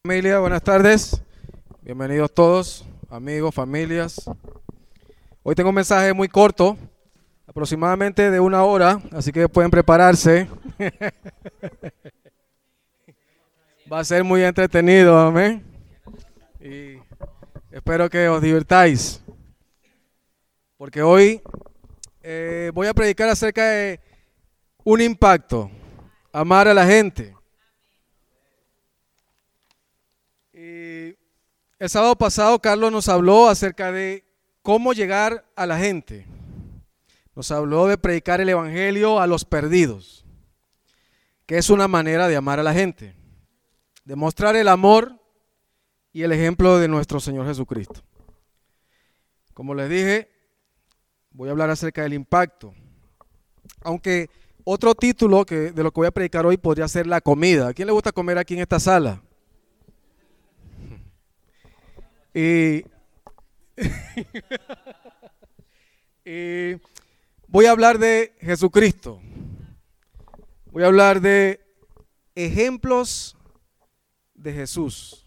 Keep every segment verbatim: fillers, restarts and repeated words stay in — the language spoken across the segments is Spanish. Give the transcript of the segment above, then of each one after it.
Familia, buenas tardes. Bienvenidos todos, amigos, familias. Hoy tengo un mensaje muy corto, aproximadamente de una hora, así que pueden prepararse. Va a ser muy entretenido, amén. Y espero que os divirtáis, porque hoy eh, voy a predicar acerca de un impacto, amar a la gente. Y el sábado pasado Carlos nos habló acerca de cómo llegar a la gente. Nos habló de predicar el evangelio a los perdidos, que es una manera de amar a la gente, de mostrar el amor y el ejemplo de nuestro Señor Jesucristo. Como les dije, voy a hablar acerca del impacto, aunque otro título que de lo que voy a predicar hoy podría ser la comida. ¿A quién le gusta comer aquí en esta sala? Y, y voy a hablar de Jesucristo. Voy a hablar de ejemplos de Jesús,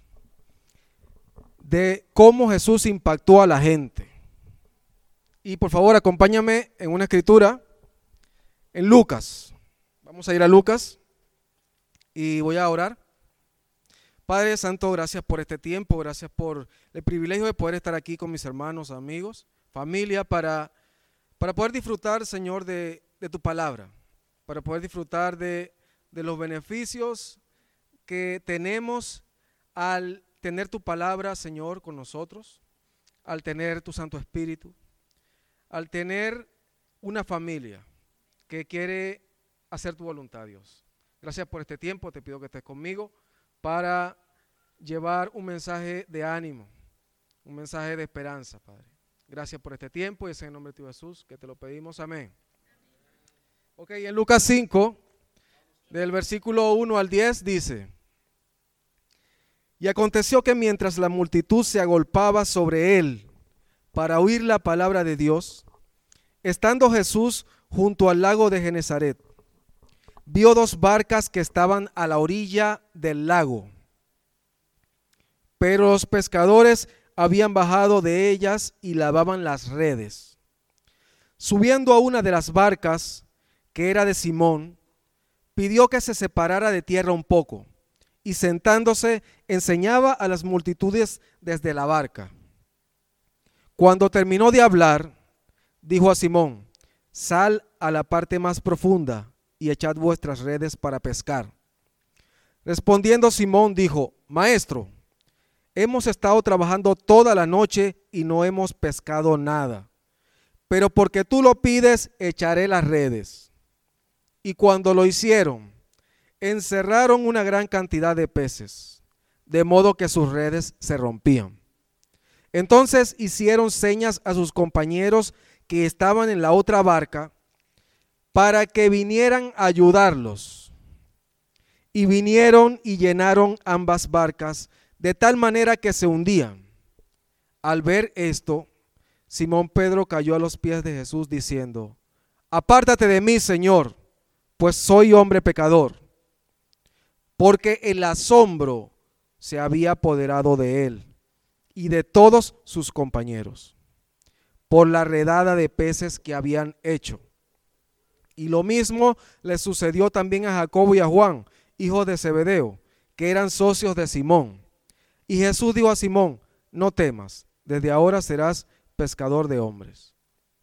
de cómo Jesús impactó a la gente. Y por favor, acompáñame en una escritura en Lucas. Vamos a ir a Lucas y voy a orar. Padre Santo, gracias por este tiempo, gracias por el privilegio de poder estar aquí con mis hermanos, amigos, familia, para, para poder disfrutar, Señor, de, de tu palabra, para poder disfrutar de, de los beneficios que tenemos al tener tu palabra, Señor, con nosotros, al tener tu Santo Espíritu, al tener una familia que quiere hacer tu voluntad, Dios. Gracias por este tiempo, te pido que estés conmigo para llevar un mensaje de ánimo, un mensaje de esperanza, Padre. Gracias por este tiempo y es en el nombre de tu Jesús que te lo pedimos, amén. Ok, en Lucas cinco, del versículo uno al diez dice: y aconteció que mientras la multitud se agolpaba sobre él para oír la palabra de Dios, estando Jesús junto al lago de Genesaret, vio dos barcas que estaban a la orilla del lago, pero los pescadores habían bajado de ellas y lavaban las redes. Subiendo a una de las barcas, que era de Simón, pidió que se separara de tierra un poco, y sentándose enseñaba a las multitudes desde la barca. Cuando terminó de hablar, dijo a Simón: sal a la parte más profunda y echad vuestras redes para pescar. Respondiendo Simón dijo: Maestro, hemos estado trabajando toda la noche y no hemos pescado nada, pero porque tú lo pides, echaré las redes. Y cuando lo hicieron, encerraron una gran cantidad de peces, de modo que sus redes se rompían. Entonces hicieron señas a sus compañeros que estaban en la otra barca, para que vinieran a ayudarlos. Y vinieron y llenaron ambas barcas, de tal manera que se hundían. Al ver esto, Simón Pedro cayó a los pies de Jesús diciendo: apártate de mí, Señor, pues soy hombre pecador. Porque el asombro se había apoderado de él y de todos sus compañeros, por la redada de peces que habían hecho. Y lo mismo le sucedió también a Jacobo y a Juan, hijos de Zebedeo, que eran socios de Simón. Y Jesús dijo a Simón: no temas, desde ahora serás pescador de hombres.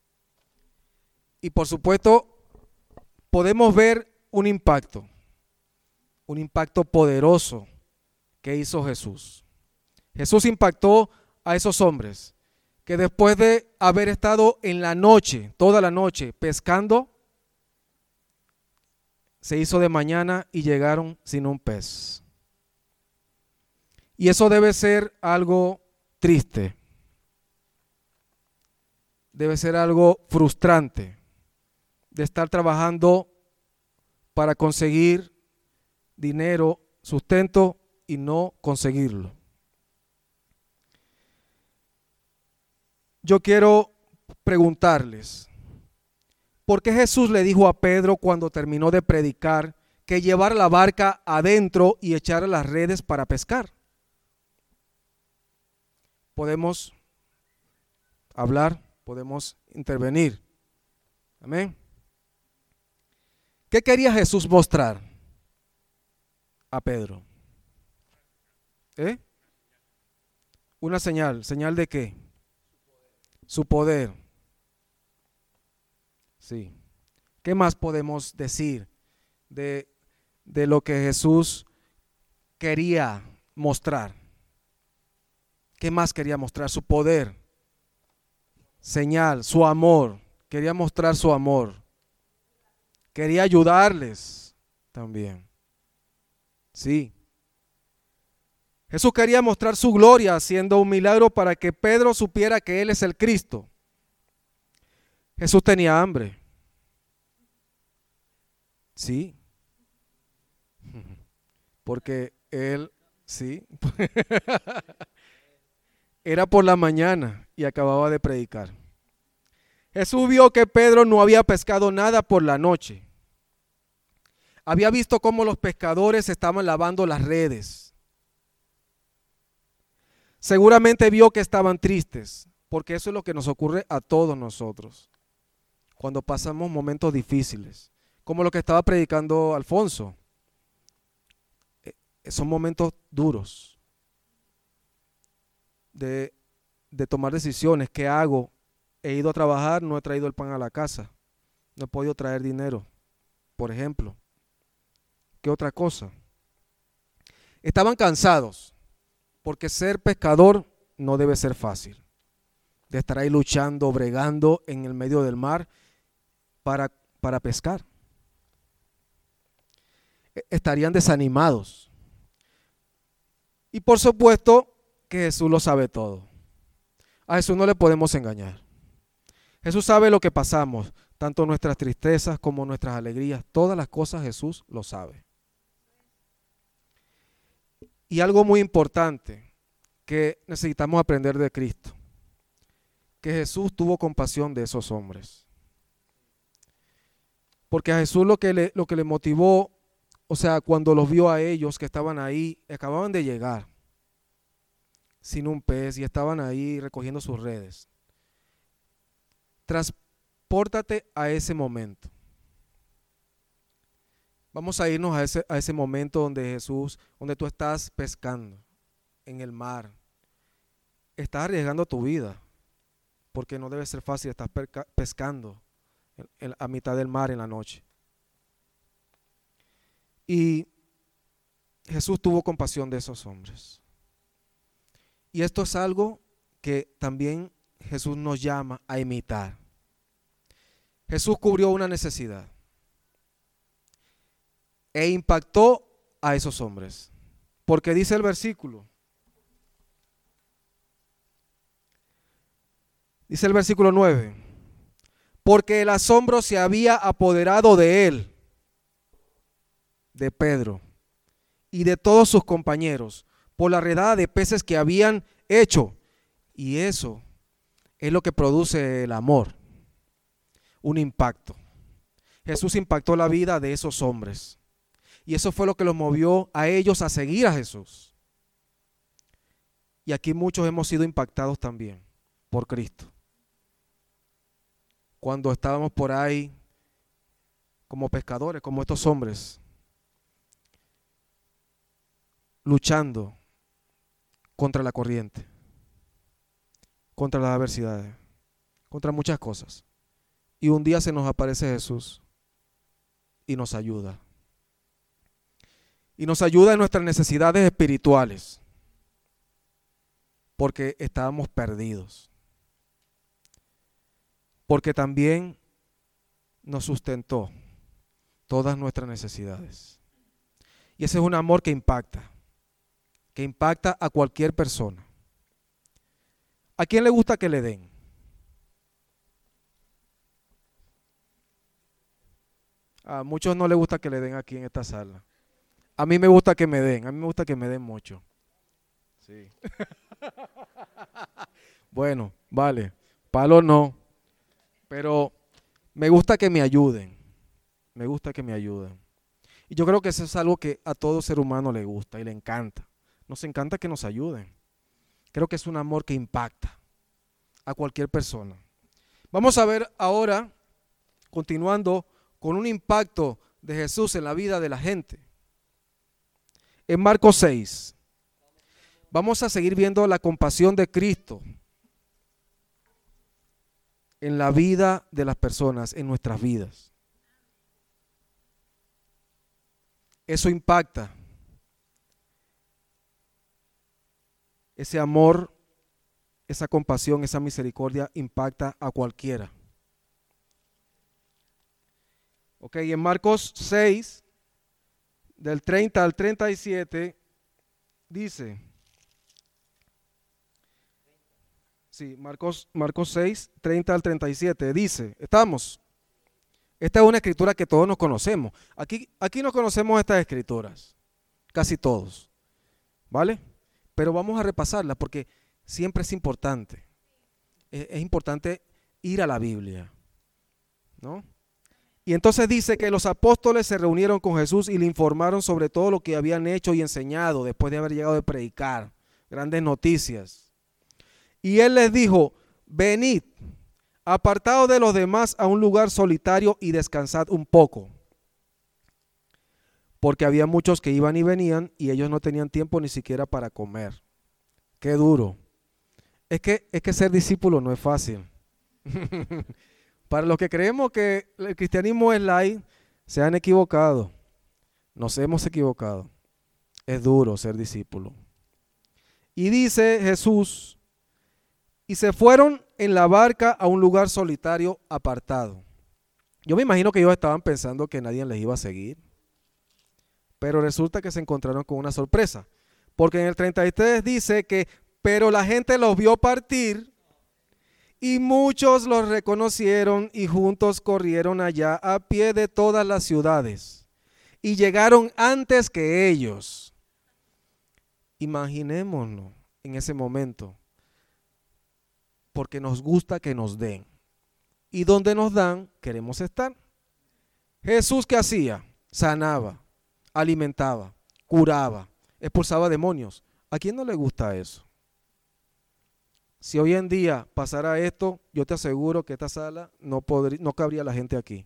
Y por supuesto, podemos ver un impacto, un impacto poderoso que hizo Jesús. Jesús impactó a esos hombres que después de haber estado en la noche, toda la noche, pescando, se hizo de mañana y llegaron sin un pez. Y eso debe ser algo triste, debe ser algo frustrante, de estar trabajando para conseguir dinero, sustento y no conseguirlo. Yo quiero preguntarles, ¿por qué Jesús le dijo a Pedro cuando terminó de predicar que llevara la barca adentro y echara las redes para pescar? podemos hablar, podemos intervenir. Amén. ¿Qué quería Jesús mostrar a Pedro? ¿Eh? Una señal. ¿Señal de qué? Su poder. Sí. ¿Qué más podemos decir de, de lo que Jesús quería mostrar? ¿Qué más quería mostrar? Su poder. Señal, su amor. Quería mostrar su amor. Quería ayudarles también. Sí. Jesús quería mostrar su gloria haciendo un milagro para que Pedro supiera que Él es el Cristo. Jesús tenía hambre. Sí. Porque Él, sí. Era por la mañana y acababa de predicar. Jesús vio que Pedro no había pescado nada por la noche. Había visto cómo los pescadores estaban lavando las redes. Seguramente vio que estaban tristes, porque eso es lo que nos ocurre a todos nosotros cuando pasamos momentos difíciles, como lo que estaba predicando Alfonso. Son momentos duros de, de tomar decisiones. ¿Qué hago? He ido a trabajar, no he traído el pan a la casa, no he podido traer dinero, por ejemplo. ¿Qué otra cosa? Estaban cansados, porque ser pescador no debe ser fácil, de estar ahí luchando, bregando en el medio del mar para, para pescar. Estarían desanimados. Y por supuesto que Jesús lo sabe todo. A Jesús no le podemos engañar. Jesús sabe lo que pasamos, tanto nuestras tristezas como nuestras alegrías. Todas las cosas Jesús lo sabe. Y algo muy importante que necesitamos aprender de Cristo, que Jesús tuvo compasión de esos hombres. Porque a Jesús lo que le, lo que le motivó, o sea, cuando los vio a ellos que estaban ahí, acababan de llegar sin un pez y estaban ahí recogiendo sus redes. Transpórtate a ese momento. Vamos a irnos a ese, a ese momento donde Jesús, donde tú estás pescando en el mar. Estás arriesgando tu vida, porque no debe ser fácil estar pescando en, en, a mitad del mar en la noche. Y Jesús tuvo compasión de esos hombres. Y esto es algo que también Jesús nos llama a imitar. Jesús cubrió una necesidad e impactó a esos hombres. Porque dice el versículo, dice el versículo nueve, porque el asombro se había apoderado de él, de Pedro y de todos sus compañeros, por la redada de peces que habían hecho. Y eso es lo que produce el amor, un impacto. Jesús impactó la vida de esos hombres. Y eso fue lo que los movió a ellos a seguir a Jesús. Y aquí muchos hemos sido impactados también por Cristo. Cuando estábamos por ahí como pescadores, como estos hombres, luchando contra la corriente, contra las adversidades, contra muchas cosas. Y un día se nos aparece Jesús y nos ayuda. Y nos ayuda en nuestras necesidades espirituales, porque estábamos perdidos. Porque también nos sustentó todas nuestras necesidades. Y ese es un amor que impacta, que impacta a cualquier persona. ¿A quién le gusta que le den? A muchos no les gusta que le den aquí en esta sala. A mí me gusta que me den, a mí me gusta que me den mucho. Sí. Bueno, vale, palo no, pero me gusta que me ayuden, me gusta que me ayuden. Y yo creo que eso es algo que a todo ser humano le gusta y le encanta. Nos encanta que nos ayuden. Creo que es un amor que impacta a cualquier persona. Vamos a ver ahora, continuando con un impacto de Jesús en la vida de la gente. En Marcos seis, vamos a seguir viendo la compasión de Cristo en la vida de las personas, en nuestras vidas. Eso impacta. Ese amor, esa compasión, esa misericordia impacta a cualquiera. Ok, en Marcos seis, del treinta al treinta y siete, dice, sí, Marcos, Marcos seis, treinta al treinta y siete, dice, estamos, esta es una escritura que todos nos conocemos. Aquí, aquí nos conocemos estas escrituras, casi todos, ¿vale? Pero vamos a repasarla porque siempre es importante. Es, es importante ir a la Biblia, ¿no? Y entonces dice que los apóstoles se reunieron con Jesús y le informaron sobre todo lo que habían hecho y enseñado después de haber llegado de predicar. Grandes noticias. Y él les dijo, venid, apartados de los demás a un lugar solitario y descansad un poco. Porque había muchos que iban y venían y ellos no tenían tiempo ni siquiera para comer. Qué duro. Es que, es que ser discípulo no es fácil. Para los que creemos que el cristianismo es light, se han equivocado. Nos hemos equivocado. Es duro ser discípulo. Y dice Jesús, y se fueron en la barca a un lugar solitario apartado. Yo me imagino que ellos estaban pensando que nadie les iba a seguir. Pero resulta que se encontraron con una sorpresa. Porque en el treinta y tres dice que, pero la gente los vio partir y muchos los reconocieron y juntos corrieron allá a pie de todas las ciudades y llegaron antes que ellos. Imaginémonos en ese momento, porque nos gusta que nos den y donde nos dan queremos estar. Jesús, ¿qué hacía? Sanaba, alimentaba, curaba, expulsaba demonios. ¿A quién no le gusta eso? Si hoy en día pasara esto, yo te aseguro que esta sala no, podría, no cabría la gente aquí.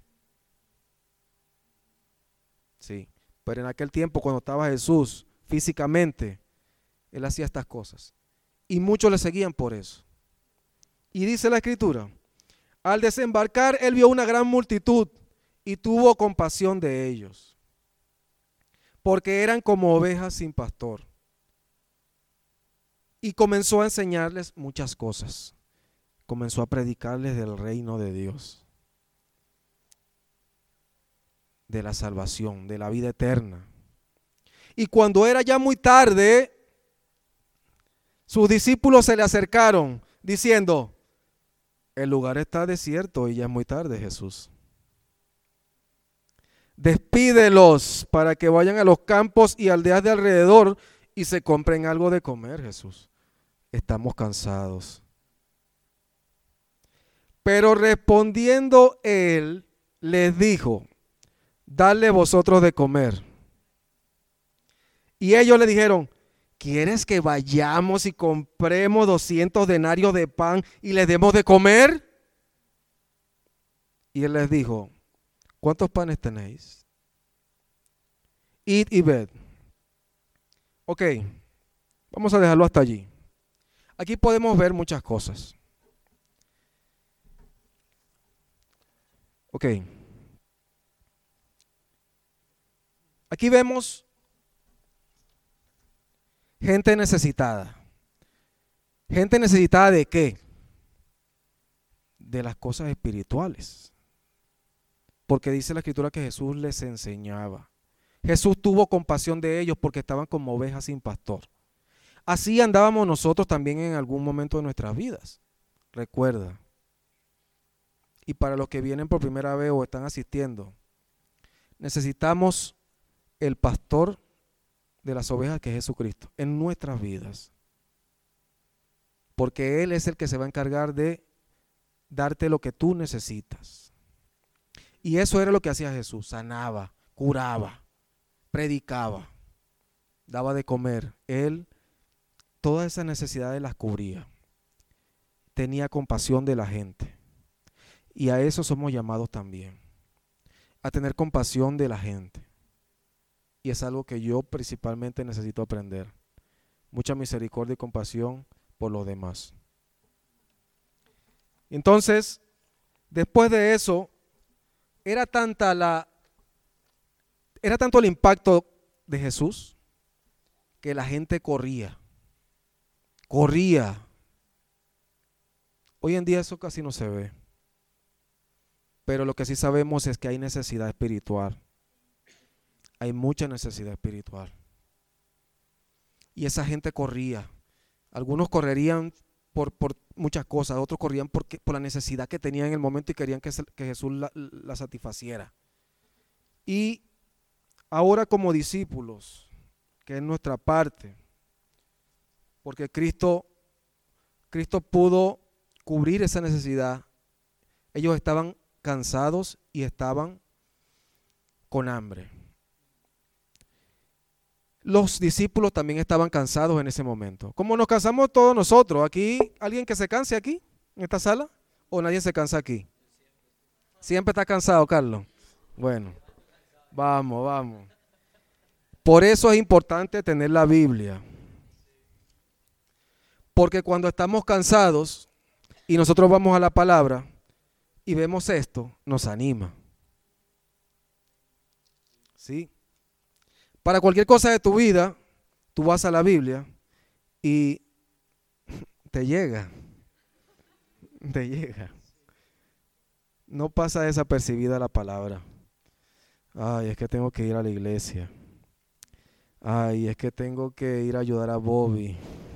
Sí, pero en aquel tiempo cuando estaba Jesús físicamente, él hacía estas cosas. Y muchos le seguían por eso. Y dice la escritura, al desembarcar él vio una gran multitud y tuvo compasión de ellos, porque eran como ovejas sin pastor. Y comenzó a enseñarles muchas cosas. Comenzó a predicarles del reino de Dios, de la salvación, de la vida eterna. Y cuando era ya muy tarde, sus discípulos se le acercaron diciendo, el lugar está desierto y ya es muy tarde, Jesús. Despídelos para que vayan a los campos y aldeas de alrededor y se compren algo de comer, Jesús. Estamos cansados. Pero respondiendo él, les dijo, dadle vosotros de comer. Y ellos le dijeron, ¿quieres que vayamos y compremos doscientos denarios de pan y les demos de comer? Y él les dijo, ¿cuántos panes tenéis? Id y ved. Ok, vamos a dejarlo hasta allí. Aquí podemos ver muchas cosas. Ok. Aquí vemos gente necesitada. ¿Gente necesitada de qué? De las cosas espirituales. Porque dice la escritura que Jesús les enseñaba. Jesús tuvo compasión de ellos porque estaban como ovejas sin pastor. Así andábamos nosotros también en algún momento de nuestras vidas. Recuerda. Y para los que vienen por primera vez o están asistiendo, necesitamos el pastor de las ovejas que es Jesucristo en nuestras vidas. Porque Él es el que se va a encargar de darte lo que tú necesitas. Y eso era lo que hacía Jesús. Sanaba, curaba, predicaba, daba de comer. Él todas esas necesidades las cubría. Tenía compasión de la gente. Y a eso somos llamados también, a tener compasión de la gente. Y es algo que yo principalmente necesito aprender. Mucha misericordia y compasión por los demás. Entonces, después de eso, era tanta la, era tanto el impacto de Jesús que la gente corría, corría. Hoy en día eso casi no se ve. Pero lo que sí sabemos es que hay necesidad espiritual. Hay mucha necesidad espiritual. Y esa gente corría. Algunos correrían por, por muchas cosas, otros corrían porque, por la necesidad que tenían en el momento y querían que, que Jesús la, la satisfaciera. Y ahora como discípulos, que es nuestra parte, porque Cristo, Cristo pudo cubrir esa necesidad. Ellos estaban cansados y estaban con hambre. Los discípulos también estaban cansados en ese momento. Como nos cansamos todos nosotros. ¿Aquí alguien que se canse aquí, en esta sala? ¿O nadie se cansa aquí? ¿Siempre está cansado, Carlos? Bueno, vamos, vamos. Por eso es importante tener la Biblia. Porque cuando estamos cansados y nosotros vamos a la palabra y vemos esto, nos anima. ¿Sí? Para cualquier cosa de tu vida, tú vas a la Biblia y te llega, te llega. No pasa desapercibida la palabra. Ay, es que tengo que ir a la iglesia. Ay, es que tengo que ir a ayudar a Bobby.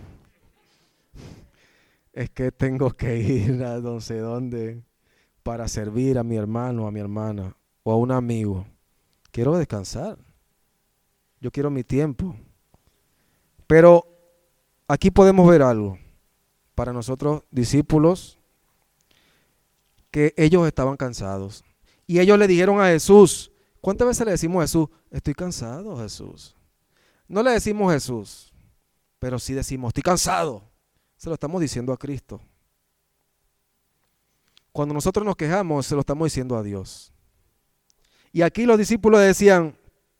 Es que tengo que ir a no sé dónde para servir a mi hermano, a mi hermana o a un amigo. Quiero descansar. Yo quiero mi tiempo. Pero aquí podemos ver algo para nosotros discípulos, que ellos estaban cansados. Y ellos le dijeron a Jesús, ¿cuántas veces le decimos a Jesús? Estoy cansado, Jesús. No le decimos Jesús, pero sí decimos, estoy cansado. Se lo estamos diciendo a Cristo. Cuando nosotros nos quejamos, se lo estamos diciendo a Dios. Y aquí los discípulos decían,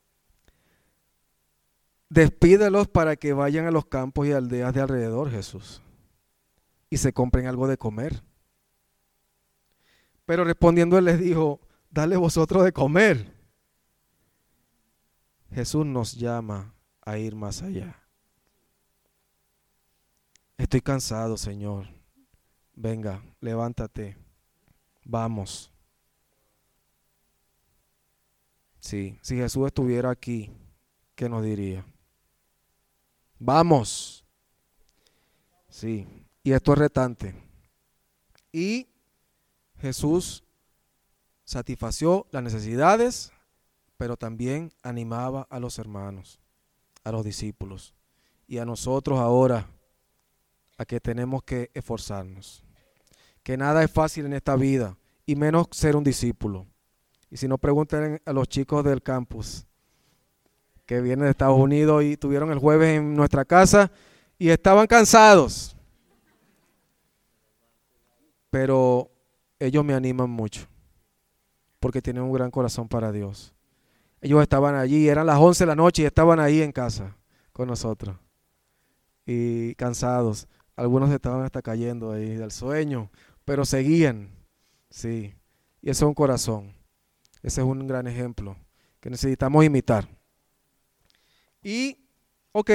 despídelos para que vayan a los campos y aldeas de alrededor, Jesús, y se compren algo de comer. Pero respondiendo él les dijo, dale vosotros de comer. Jesús nos llama a ir más allá. Estoy cansado, Señor. Venga, levántate. Vamos. Sí, si Jesús estuviera aquí, ¿qué nos diría? Vamos. Sí, y esto es retante. Y Jesús satisfació las necesidades, pero también animaba a los hermanos, a los discípulos y a nosotros ahora, a que tenemos que esforzarnos. Que nada es fácil en esta vida, y menos ser un discípulo. Y si no, pregunten a los chicos del campus que vienen de Estados Unidos y tuvieron el jueves en nuestra casa y estaban cansados. Pero ellos me animan mucho porque tienen un gran corazón para Dios. Ellos estaban allí, eran las once de la noche y estaban ahí en casa con nosotros y cansados. Algunos estaban hasta cayendo ahí del sueño, pero seguían. Sí, y ese es un corazón. Ese es un gran ejemplo que necesitamos imitar. Y, ok,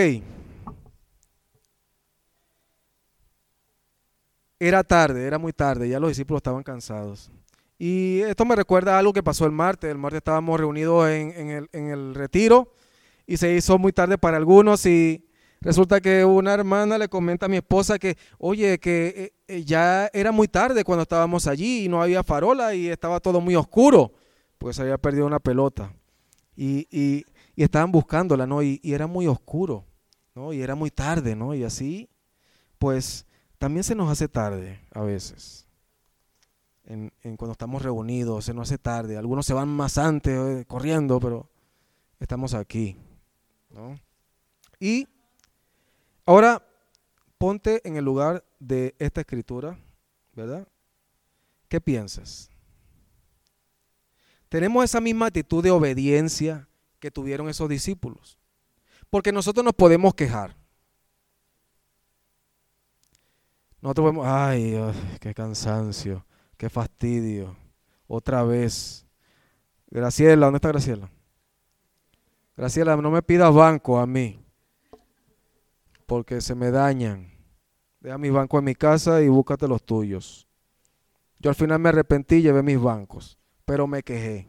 era tarde, era muy tarde, ya los discípulos estaban cansados. Y esto me recuerda a algo que pasó el martes. El martes estábamos reunidos en, en, el, en el retiro y se hizo muy tarde para algunos y resulta que una hermana le comenta a mi esposa que, oye, que eh, ya era muy tarde cuando estábamos allí y no había farola y estaba todo muy oscuro, porque se había perdido una pelota. Y, y, y estaban buscándola, ¿no? Y, y era muy oscuro, ¿no? Y era muy tarde, ¿no? Y así, pues, también se nos hace tarde a veces. En, en cuando estamos reunidos, se nos hace tarde. Algunos se van más antes, eh, corriendo, pero estamos aquí, ¿no? Y ahora, ponte en el lugar de esta escritura, ¿verdad? ¿Qué piensas? Tenemos esa misma actitud de obediencia que tuvieron esos discípulos. Porque nosotros nos podemos quejar. Nosotros podemos, ay, ay, qué cansancio, qué fastidio. Otra vez. Graciela, ¿dónde está Graciela? Graciela, no me pidas banco a mí, porque se me dañan. Deja mis bancos en mi casa y búscate los tuyos. Yo al final me arrepentí y llevé mis bancos, pero me quejé.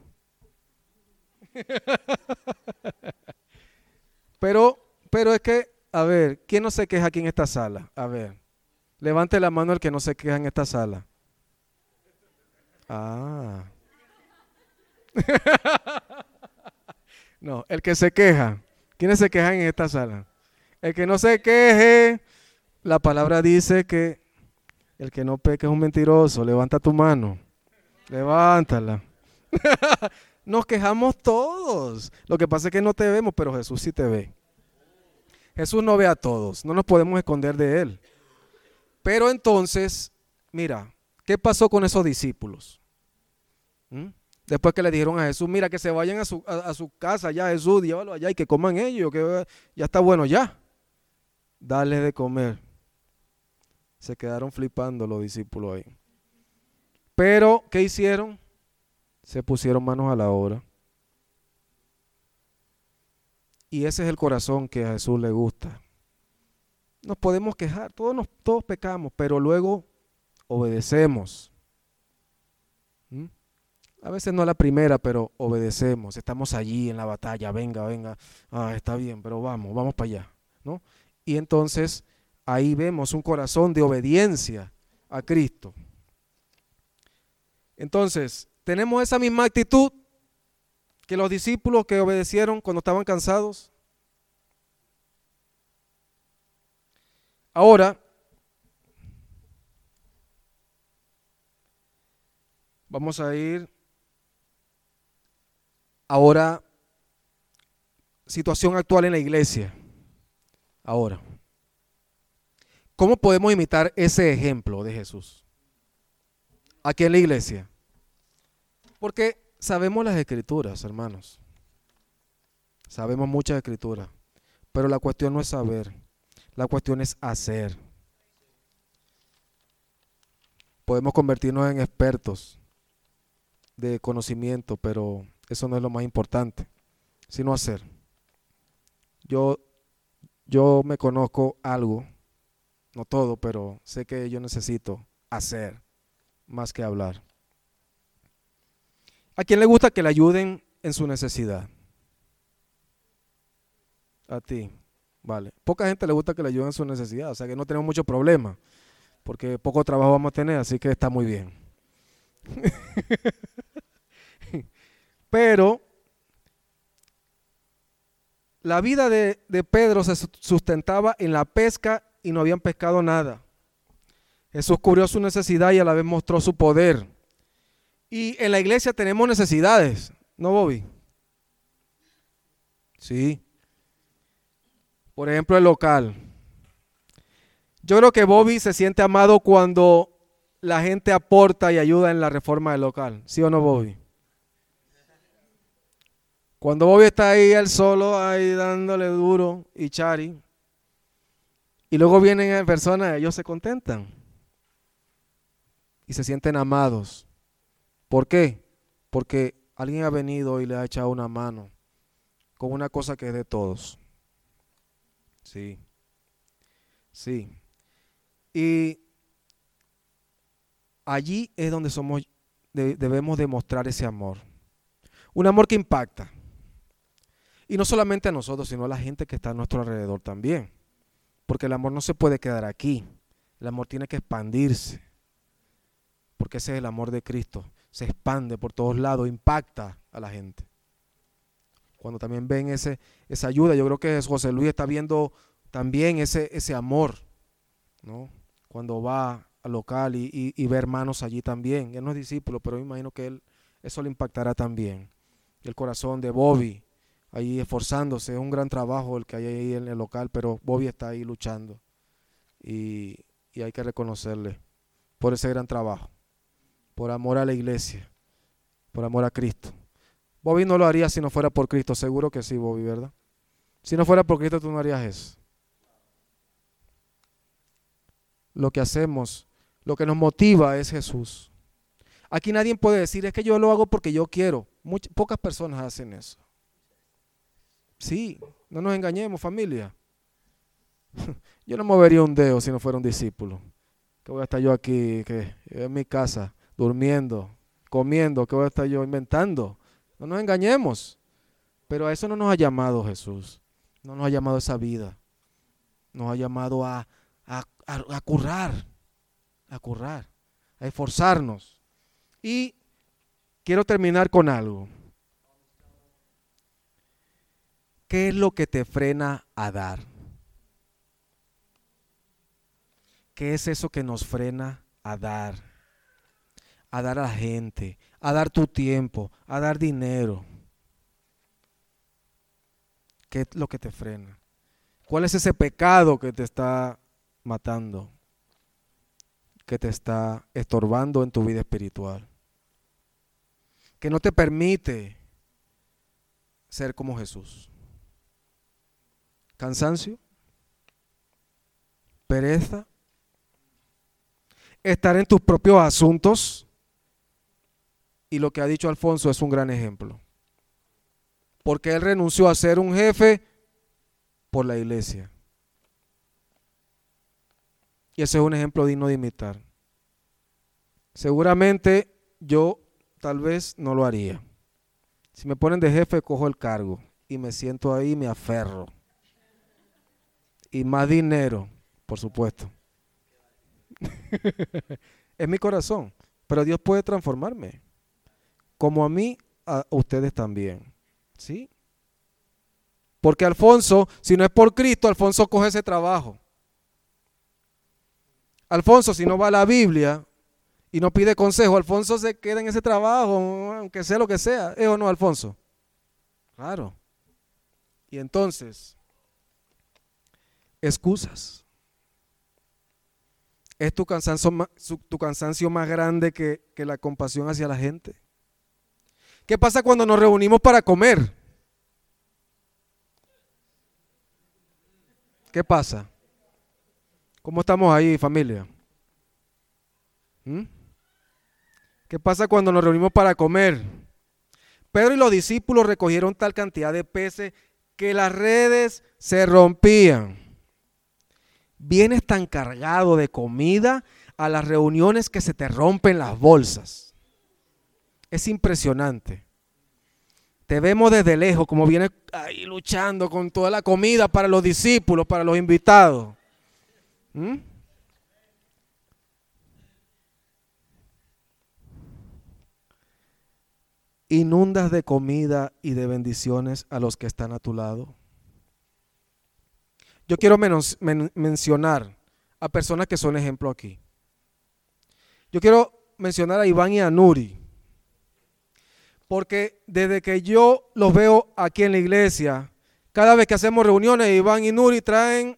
Pero, pero es que, a ver, ¿quién no se queja aquí en esta sala? A ver, levante la mano el que no se queja en esta sala. Ah. No, el que se queja. ¿Quiénes se quejan en esta sala? El que no se queje, la palabra dice que el que no peque es un mentiroso. Levanta tu mano. Levántala. Nos quejamos todos. Lo que pasa es que no te vemos, pero Jesús sí te ve. Jesús no ve a todos. No nos podemos esconder de Él. Pero entonces, mira, ¿qué pasó con esos discípulos? ¿Mm? Después que le dijeron a Jesús, mira, que se vayan a su, a, a su casa ya, Jesús, llévalo allá y que coman ellos, que ya está bueno ya. Dale de comer. Se quedaron flipando los discípulos ahí. Pero, ¿qué hicieron? Se pusieron manos a la obra. Y ese es el corazón que a Jesús le gusta. Nos podemos quejar, todos, nos, todos pecamos, pero luego obedecemos. ¿Mm? A veces no a la primera, pero obedecemos. Estamos allí en la batalla, venga, venga, ah, está bien, pero vamos, vamos para allá, ¿no? Y entonces ahí vemos un corazón de obediencia a Cristo. Entonces, tenemos esa misma actitud que los discípulos que obedecieron cuando estaban cansados. Ahora, vamos a ir ahora, situación actual en la iglesia. Ahora, ¿cómo podemos imitar ese ejemplo de Jesús aquí en la iglesia? Porque sabemos las escrituras, hermanos. Sabemos muchas escrituras, pero la cuestión no es saber, la cuestión es hacer. Podemos convertirnos en expertos de conocimiento, pero eso no es lo más importante, sino hacer. Yo, yo me conozco algo, no todo, pero sé que yo necesito hacer más que hablar. ¿A quién le gusta que le ayuden en su necesidad? A ti, vale. Poca gente le gusta que le ayuden en su necesidad, o sea que no tenemos mucho problema, porque poco trabajo vamos a tener, así que está muy bien. Pero la vida de, de Pedro se sustentaba en la pesca y no habían pescado nada. Jesús cubrió su necesidad y a la vez mostró su poder. Y en la iglesia tenemos necesidades, ¿no, Bobby? Sí. Por ejemplo, el local. Yo creo que Bobby se siente amado cuando la gente aporta y ayuda en la reforma del local. ¿Sí o no, Bobby? Cuando Bobby está ahí él solo, ahí dándole duro y chari, y luego vienen personas, ellos se contentan y se sienten amados. ¿Por qué? Porque alguien ha venido y le ha echado una mano con una cosa que es de todos. Sí, sí. Y allí es donde somos, debemos demostrar ese amor. Un amor que impacta. Y no solamente a nosotros, sino a la gente que está a nuestro alrededor también. Porque el amor no se puede quedar aquí. El amor tiene que expandirse. Porque ese es el amor de Cristo. Se expande por todos lados, impacta a la gente. Cuando también ven ese, esa ayuda, yo creo que José Luis está viendo también ese, ese amor, ¿no? Cuando va al local y, y, y ve hermanos allí también. Él no es discípulo, pero me imagino que él, eso le impactará también. El corazón de Bobby, ahí esforzándose, es un gran trabajo el que hay ahí en el local, pero Bobby está ahí luchando. y, y hay que reconocerle por ese gran trabajo, por amor a la iglesia, por amor a Cristo. Bobby no lo haría si no fuera por Cristo, seguro que sí, Bobby, ¿verdad? Si no fuera por Cristo, tú no harías eso. Lo que hacemos, lo que nos motiva es Jesús. Aquí nadie puede decir, es que yo lo hago porque yo quiero. Muchas, pocas personas hacen eso. Sí, no nos engañemos, familia. Yo no movería un dedo si no fuera un discípulo. Que voy a estar yo aquí, que en mi casa, durmiendo, comiendo, que voy a estar yo inventando. No nos engañemos. Pero a eso no nos ha llamado Jesús. No nos ha llamado a esa vida. Nos ha llamado a, a, a, a currar, a currar, a esforzarnos. Y quiero terminar con algo. ¿Qué es lo que te frena a dar? ¿Qué es eso que nos frena a dar? A dar a la gente, a dar tu tiempo, a dar dinero. ¿Qué es lo que te frena? ¿Cuál es ese pecado que te está matando? Que te está estorbando en tu vida espiritual. Que no te permite ser como Jesús. Cansancio, pereza, estar en tus propios asuntos. Y lo que ha dicho Alfonso es un gran ejemplo. Porque él renunció a ser un jefe por la iglesia. Y ese es un ejemplo digno de imitar. Seguramente yo tal vez no lo haría. Si me ponen de jefe, cojo el cargo y me siento ahí y me aferro. Y más dinero, por supuesto. Es mi corazón, pero Dios puede transformarme. Como a mí, a ustedes también. ¿Sí? Porque Alfonso, si no es por Cristo, Alfonso coge ese trabajo. Alfonso, si no va a la Biblia y no pide consejo, Alfonso se queda en ese trabajo, aunque sea lo que sea. ¿Es o no, Alfonso? Claro. Y entonces, excusas. ¿Es tu cansancio, tu cansancio más grande que, que la compasión hacia la gente? ¿Qué pasa cuando nos reunimos para comer? ¿Qué pasa? ¿Cómo estamos ahí, familia? ¿Mm? ¿Qué pasa cuando nos reunimos para comer? Pedro y los discípulos recogieron tal cantidad de peces que las redes se rompían. Vienes tan cargado de comida a las reuniones que se te rompen las bolsas. Es impresionante. Te vemos desde lejos como vienes ahí luchando con toda la comida para los discípulos, para los invitados. ¿Mm? Inundas de comida y de bendiciones a los que están a tu lado. Yo quiero menos, men, mencionar a personas que son ejemplo aquí. Yo quiero mencionar a Iván y a Nuri. Porque desde que yo los veo aquí en la iglesia, cada vez que hacemos reuniones, Iván y Nuri traen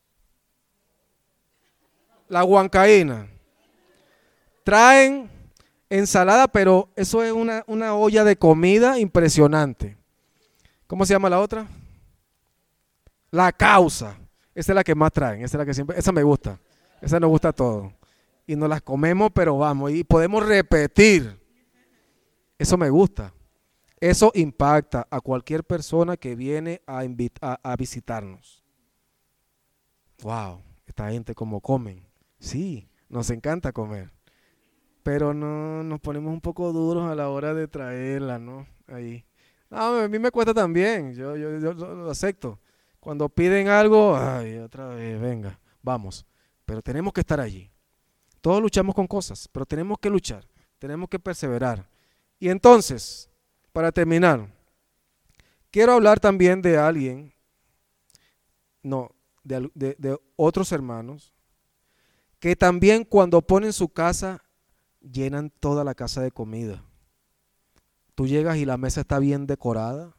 la huancaína. Traen ensalada, pero eso es una, una olla de comida impresionante. ¿Cómo se llama la otra? La causa. Esa es la que más traen, esa es la que siempre, esa me gusta. Esa nos gusta a todos. Y nos las comemos, pero vamos, y podemos repetir. Eso me gusta. Eso impacta a cualquier persona que viene a, a, a visitarnos. Wow, esta gente como comen. Sí, nos encanta comer. Pero no nos ponemos un poco duros a la hora de traerla, ¿no? Ahí. No, a mí me cuesta también, yo, yo, yo lo acepto. Cuando piden algo, ay, otra vez, venga, vamos. Pero tenemos que estar allí. Todos luchamos con cosas, pero tenemos que luchar, tenemos que perseverar. Y entonces, para terminar, quiero hablar también de alguien, no, de, de, de otros hermanos, que también cuando ponen su casa, llenan toda la casa de comida. Tú llegas y la mesa está bien decorada,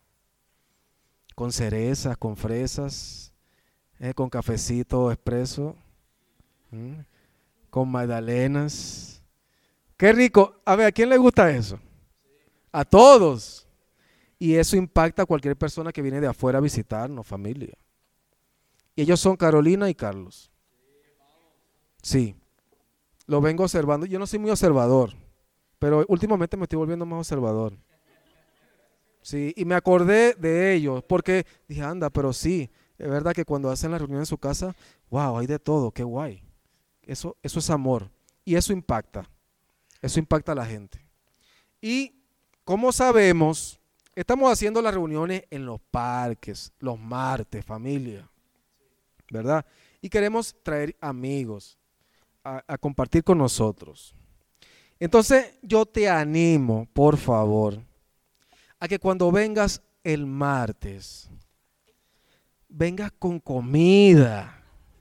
con cerezas, con fresas, eh, con cafecito expreso, ¿Mm? Con magdalenas. Qué rico. A ver, ¿a quién le gusta eso? A todos. Y eso impacta a cualquier persona que viene de afuera a visitarnos, familia. Y ellos son Carolina y Carlos. Sí, lo vengo observando. Yo no soy muy observador, pero últimamente me estoy volviendo más observador. Sí, y me acordé de ellos porque dije, anda, pero sí, es verdad que cuando hacen la reunión en su casa, wow, hay de todo, qué guay. Eso, eso es amor y eso impacta, eso impacta a la gente. Y como sabemos, estamos haciendo las reuniones en los parques, los martes, familia, ¿verdad? Y queremos traer amigos a, a compartir con nosotros. Entonces yo te animo, por favor, a que cuando vengas el martes, vengas con comida.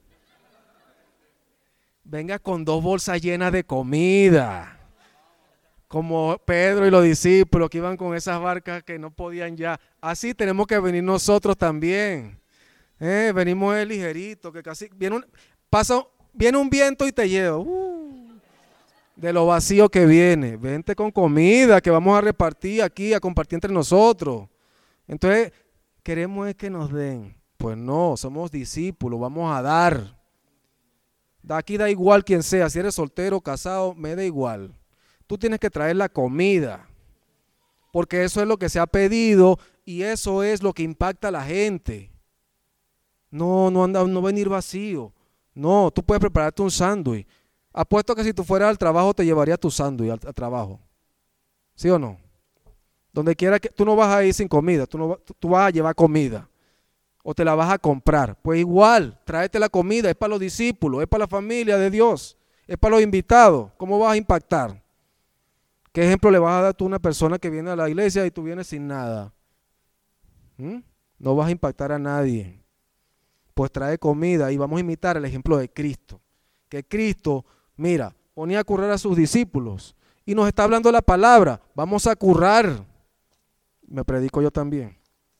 Vengas con dos bolsas llenas de comida. Como Pedro y los discípulos que iban con esas barcas que no podían ya. Así tenemos que venir nosotros también. Eh, venimos el ligerito, que casi viene un, pasa, viene un viento y te lleva. Uh, de lo vacío que viene. Vente con comida que vamos a repartir aquí, a compartir entre nosotros. Entonces, queremos es que nos den. Pues no, somos discípulos, vamos a dar. De aquí da igual quien sea, si eres soltero o casado, me da igual. Tú tienes que traer la comida, porque eso es lo que se ha pedido y eso es lo que impacta a la gente. No, no anda, no venir vacío. No, tú puedes prepararte un sándwich. Apuesto que si tú fueras al trabajo te llevarías tu sándwich al, al trabajo. ¿Sí o no? Donde quiera que tú no vas a ir sin comida, tú, no, tú, tú vas a llevar comida. O te la vas a comprar. Pues igual, tráete la comida, es para los discípulos, es para la familia de Dios, es para los invitados. ¿Cómo vas a impactar? ¿Qué ejemplo le vas a dar tú a una persona que viene a la iglesia y tú vienes sin nada? ¿Mm? No vas a impactar a nadie. Pues trae comida y vamos a imitar el ejemplo de Cristo. Que Cristo, mira, ponía a currar a sus discípulos y nos está hablando la palabra. Vamos a currar. Me predico yo también.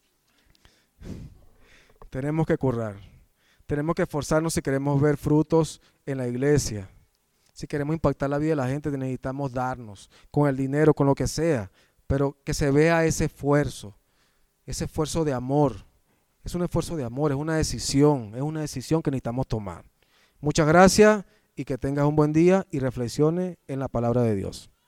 Tenemos que currar. Tenemos que esforzarnos si queremos ver frutos en la iglesia. Si queremos impactar la vida de la gente, necesitamos darnos con el dinero, con lo que sea, pero que se vea ese esfuerzo, ese esfuerzo de amor. Es un esfuerzo de amor, es una decisión, es una decisión que necesitamos tomar. Muchas gracias y que tengas un buen día y reflexione en la palabra de Dios.